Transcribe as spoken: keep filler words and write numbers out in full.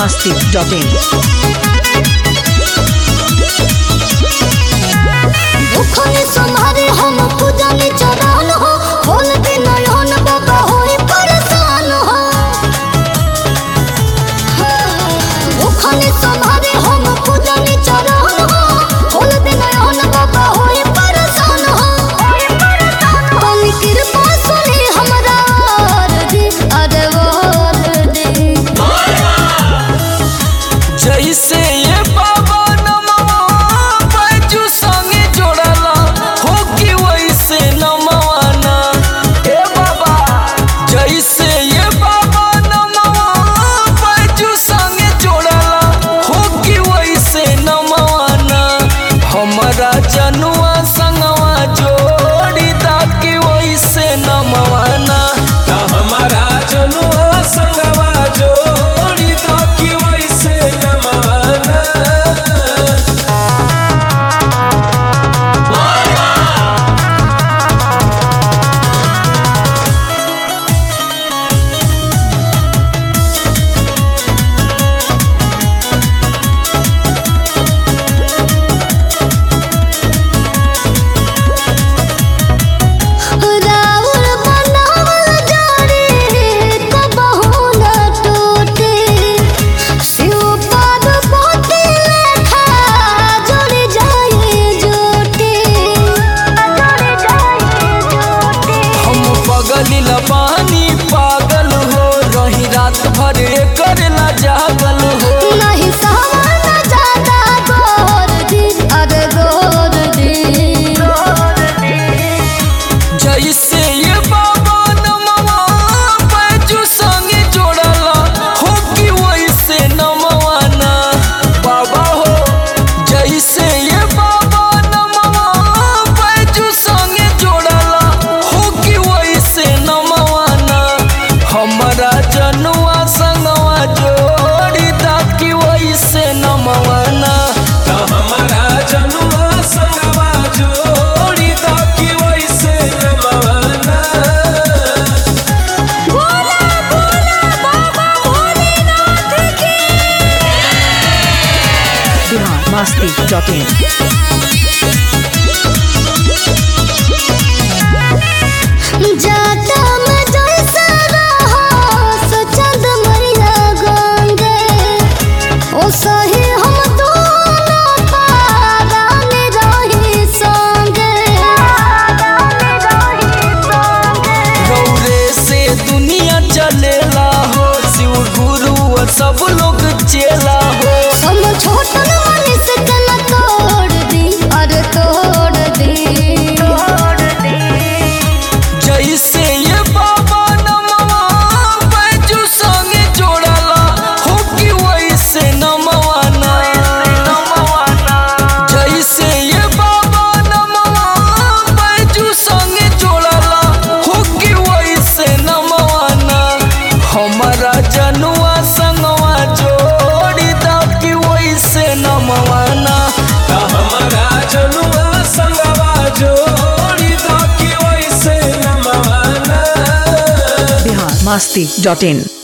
masti dot in. दुखनी संहारे हम पूजनी चरण हो, खोल दे नयन बाबा होई परेशान हो। दुखनी संहारे हम पूजनी चरण हो, खोल दे नयन बाबा होई परेशान हो। तनी कृपा सुनी हमरा अर्जी, अरे वो अर्जी। जैसे ये बाबा नमवा बैजू संगे जोड़ला हो कि वैसे नमवाना ए बाबा। जैसे ये बाबा नमवा बैजू संगे जोड़ला हो कि वैसे नमवाना। हमारा जनुआ संगवा जोड़ी दा कि वैसे नमवाना। हमारा जनुआ संगवा जोड़ी दा कि वैसे नमवाना। राउर बनावल जारी कबहू न टूटे, शिव पार्वती लेखा जोड़ी जाए जोटे। हम पगली लबानी पागल हो रही रात भर करेला जागल हो। नहीं सहवाना ज्यादा गोर दी, अरे गोर दी। जैसे ये बाबा नमवा बैजू संगे जोड़ला हो कि वैसे नमवाना बाबा हो। जैसे ये बाबा नमवा बैजू संगे जोड़ला हो कि वैसे नमवाना। हमारा जनुआ संगवा जोड़ी दा कि वैसे नमवाना। हमारा जनुआ संगवा जोड़ी दा कि वैसे नमवाना। भोला भोला बाबा भोलेनाथ की। Bihar masti dot in. जाटा में जैसा रहा सचंद मैया गंगे, ओ सही हम दोनों पारान रही संगे। रौरे से दुनिया चलेला हो, शिव गुरु और सब लोग चेला हो। हम छोटन मनीष के न तोड़ दी, अरे तोड़ दी। जैसे ये बाबा नमवा बैजू संगे जोड़ला हो कि वैसे नमवाना। जैसे ये बाबा नमवा बैजू संगे जोड़ला हो कि वैसे नमवाना। हमारा जनुआ संगवा जोड़ी दा कि वैसे नमवाना। हमारा जनुआ संगवा जोड़ी दा कि वैसे नमवाना। Bihar masti dot in.